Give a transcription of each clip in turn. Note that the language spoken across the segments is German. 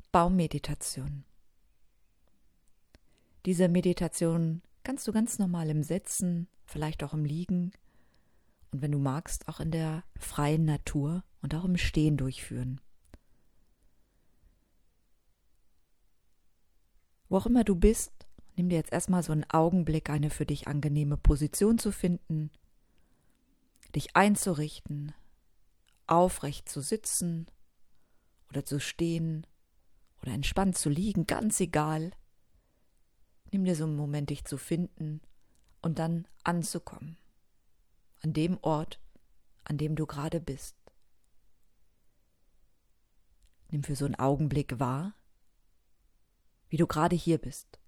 Baummeditation. Diese Meditation kannst du ganz normal im Sitzen, vielleicht auch im Liegen und wenn du magst, auch in der freien Natur und auch im Stehen durchführen. Wo auch immer du bist, nimm dir jetzt erstmal so einen Augenblick, eine für dich angenehme Position zu finden, dich einzurichten, aufrecht zu sitzen oder zu stehen oder entspannt zu liegen, ganz egal. Nimm dir so einen Moment, dich zu finden und dann anzukommen. An dem Ort, an dem du gerade bist. Nimm für so einen Augenblick wahr, wie du gerade hier bist.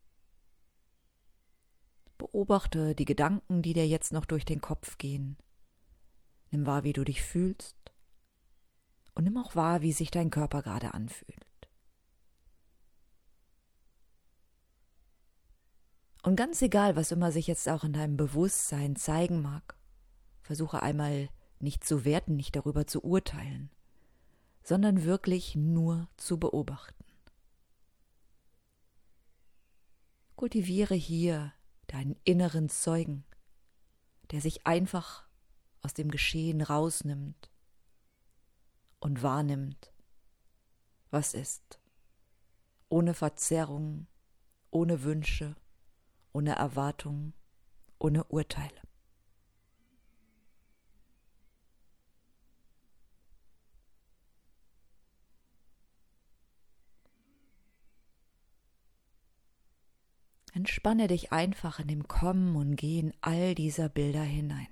Beobachte die Gedanken, die dir jetzt noch durch den Kopf gehen. Nimm wahr, wie du dich fühlst und nimm auch wahr, wie sich dein Körper gerade anfühlt. Und ganz egal, was immer sich jetzt auch in deinem Bewusstsein zeigen mag, versuche einmal nicht zu werten, nicht darüber zu urteilen, sondern wirklich nur zu beobachten. Kultiviere hier deinen inneren Zeugen, der sich einfach aus dem Geschehen rausnimmt und wahrnimmt, was ist, ohne Verzerrung, ohne Wünsche, ohne Erwartungen, ohne Urteile. Entspanne dich einfach in dem Kommen und Gehen all dieser Bilder hinein.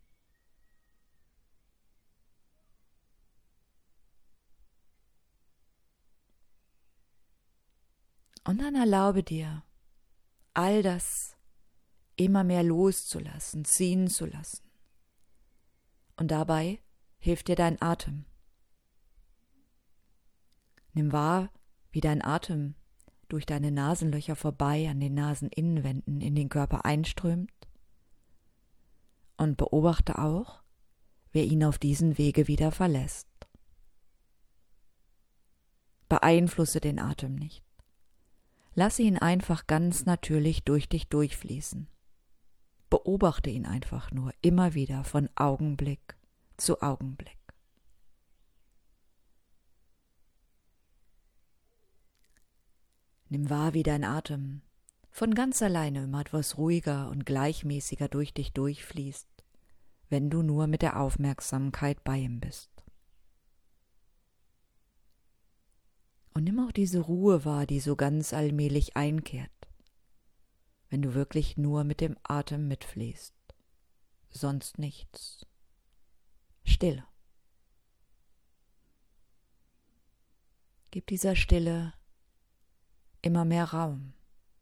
Und dann erlaube dir, all das immer mehr loszulassen, ziehen zu lassen. Und dabei hilft dir dein Atem. Nimm wahr, wie dein Atem durch deine Nasenlöcher vorbei an den Naseninnenwänden in den Körper einströmt und beobachte auch, wer ihn auf diesen Wege wieder verlässt. Beeinflusse den Atem nicht. Lasse ihn einfach ganz natürlich durch dich durchfließen. Beobachte ihn einfach nur immer wieder von Augenblick zu Augenblick. Nimm wahr, wie dein Atem von ganz alleine immer etwas ruhiger und gleichmäßiger durch dich durchfließt, wenn du nur mit der Aufmerksamkeit bei ihm bist. Und nimm auch diese Ruhe wahr, die so ganz allmählich einkehrt, wenn du wirklich nur mit dem Atem mitfließt, sonst nichts. Stille. Gib dieser Stille immer mehr Raum.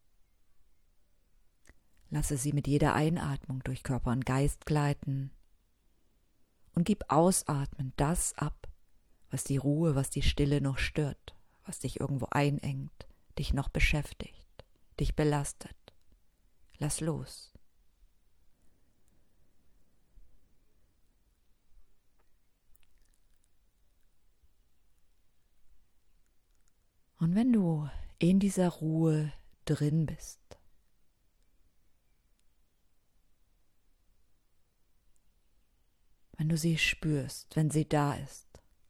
Lasse sie mit jeder Einatmung durch Körper und Geist gleiten und gib ausatmend das ab, was die Ruhe, was die Stille noch stört, was dich irgendwo einengt, dich noch beschäftigt, dich belastet. Lass los. Und wenn du in dieser Ruhe drin bist, wenn du sie spürst, wenn sie da ist,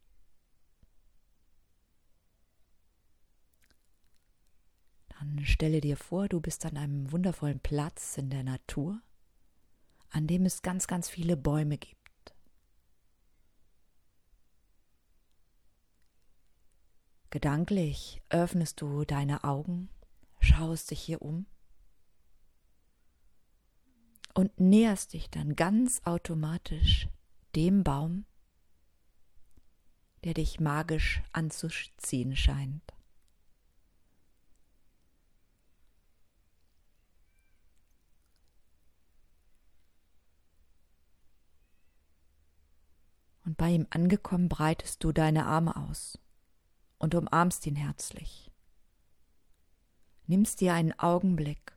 dann stelle dir vor, du bist an einem wundervollen Platz in der Natur, an dem es ganz, ganz viele Bäume gibt. Gedanklich öffnest du deine Augen, schaust dich hier um und näherst dich dann ganz automatisch dem Baum, der dich magisch anzuziehen scheint. Und bei ihm angekommen, breitest du deine Arme aus und umarmst ihn herzlich. Nimmst dir einen Augenblick,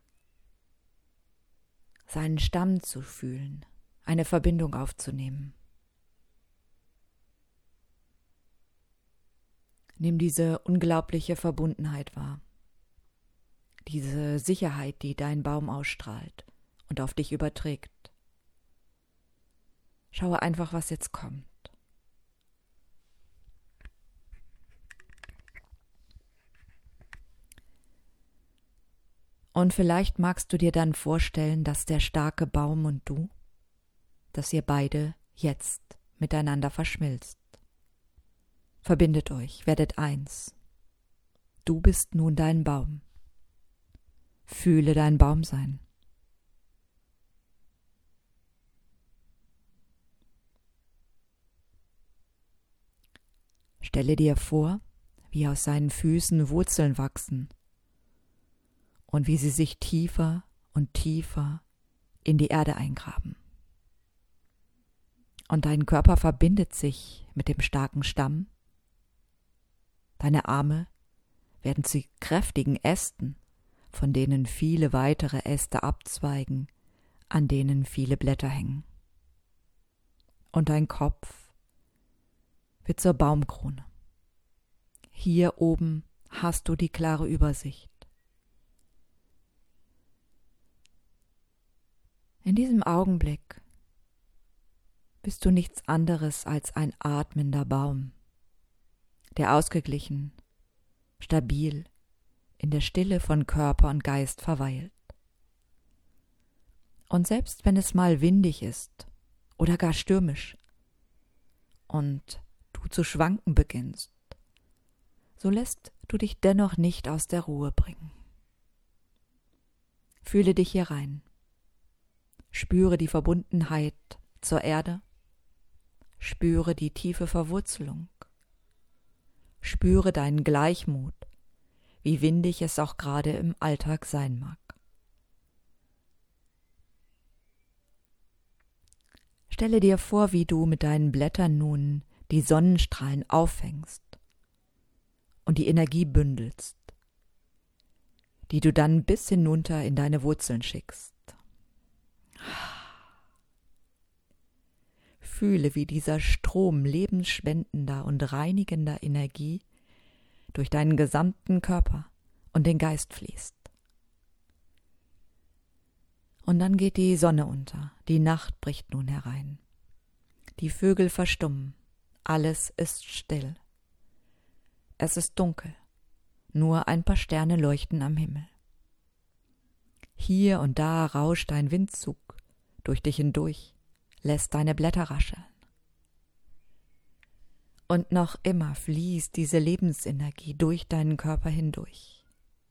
seinen Stamm zu fühlen, eine Verbindung aufzunehmen. Nimm diese unglaubliche Verbundenheit wahr. Diese Sicherheit, die dein Baum ausstrahlt und auf dich überträgt. Schaue einfach, was jetzt kommt. Und vielleicht magst du dir dann vorstellen, dass der starke Baum und du, dass ihr beide jetzt miteinander verschmilzt. Verbindet euch, werdet eins. Du bist nun dein Baum. Fühle dein Baum sein. Stelle dir vor, wie aus seinen Füßen Wurzeln wachsen und wie sie sich tiefer und tiefer in die Erde eingraben. Und dein Körper verbindet sich mit dem starken Stamm. Deine Arme werden zu kräftigen Ästen, von denen viele weitere Äste abzweigen, an denen viele Blätter hängen. Und dein Kopf wird zur Baumkrone. Hier oben hast du die klare Übersicht. In diesem Augenblick bist du nichts anderes als ein atmender Baum, der ausgeglichen, stabil, in der Stille von Körper und Geist verweilt. Und selbst wenn es mal windig ist oder gar stürmisch und du zu schwanken beginnst, so lässt du dich dennoch nicht aus der Ruhe bringen. Fühle dich hier rein. Spüre die Verbundenheit zur Erde. Spüre die tiefe Verwurzelung. Spüre deinen Gleichmut, wie windig es auch gerade im Alltag sein mag. Stelle dir vor, wie du mit deinen Blättern nun die Sonnenstrahlen auffängst und die Energie bündelst, die du dann bis hinunter in deine Wurzeln schickst. Fühle, wie dieser Strom lebensspendender und reinigender Energie durch deinen gesamten Körper und den Geist fließt. Und dann geht die Sonne unter, die Nacht bricht nun herein. Die Vögel verstummen, alles ist still. Es ist dunkel, nur ein paar Sterne leuchten am Himmel. Hier und da rauscht ein Windzug durch dich hindurch, lässt deine Blätter rascheln. Und noch immer fließt diese Lebensenergie durch deinen Körper hindurch.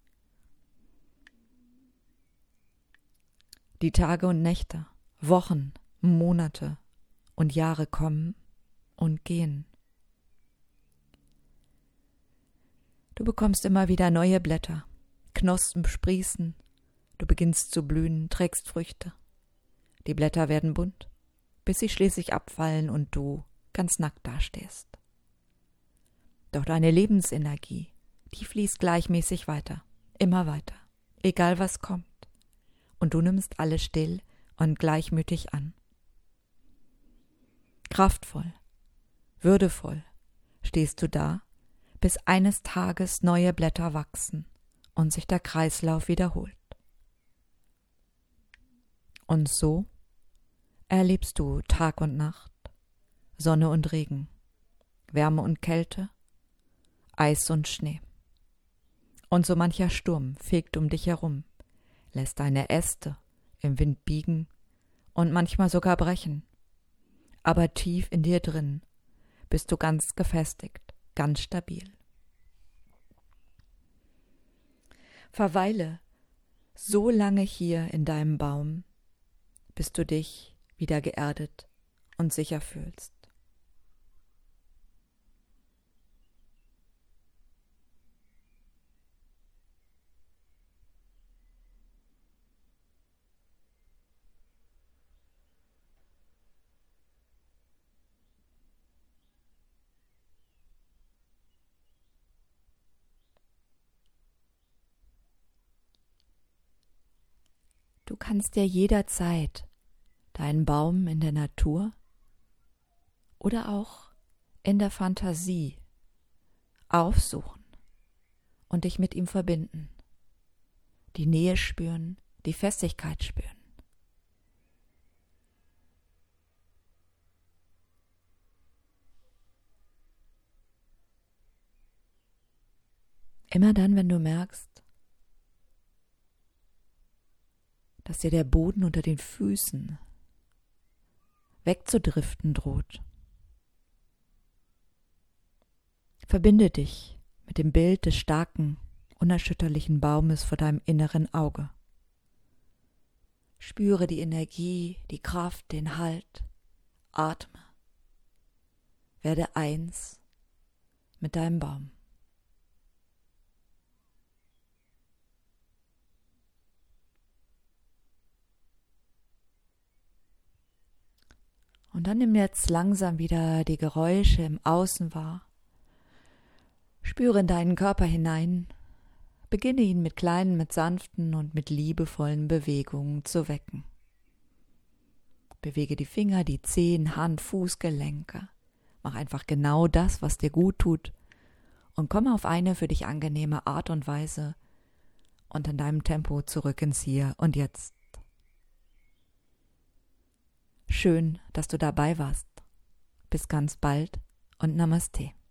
Die Tage und Nächte, Wochen, Monate und Jahre kommen und gehen. Du bekommst immer wieder neue Blätter, Knospen sprießen, du beginnst zu blühen, trägst Früchte. Die Blätter werden bunt, bis sie schließlich abfallen und du ganz nackt dastehst. Doch deine Lebensenergie, die fließt gleichmäßig weiter, immer weiter, egal was kommt. Und du nimmst alles still und gleichmütig an. Kraftvoll, würdevoll stehst du da, bis eines Tages neue Blätter wachsen und sich der Kreislauf wiederholt. Und so erlebst du Tag und Nacht, Sonne und Regen, Wärme und Kälte, Eis und Schnee. Und so mancher Sturm fegt um dich herum, lässt deine Äste im Wind biegen und manchmal sogar brechen. Aber tief in dir drin bist du ganz gefestigt, ganz stabil. Verweile so lange hier in deinem Baum, bis du dich wieder geerdet und sicher fühlst. Du kannst dir jederzeit deinen Baum in der Natur oder auch in der Fantasie aufsuchen und dich mit ihm verbinden. Die Nähe spüren, die Festigkeit spüren. Immer dann, wenn du merkst, dass dir der Boden unter den Füßen wegzudriften droht, verbinde dich mit dem Bild des starken, unerschütterlichen Baumes vor deinem inneren Auge. Spüre die Energie, die Kraft, den Halt. Atme. Werde eins mit deinem Baum. Und dann nimm jetzt langsam wieder die Geräusche im Außen wahr. Spüre in deinen Körper hinein. Beginne ihn mit kleinen, mit sanften und mit liebevollen Bewegungen zu wecken. Bewege die Finger, die Zehen, Hand, Fußgelenke. Mach einfach genau das, was dir gut tut und komme auf eine für dich angenehme Art und Weise und in deinem Tempo zurück ins Hier und Jetzt. Schön, dass du dabei warst. Bis ganz bald und Namaste.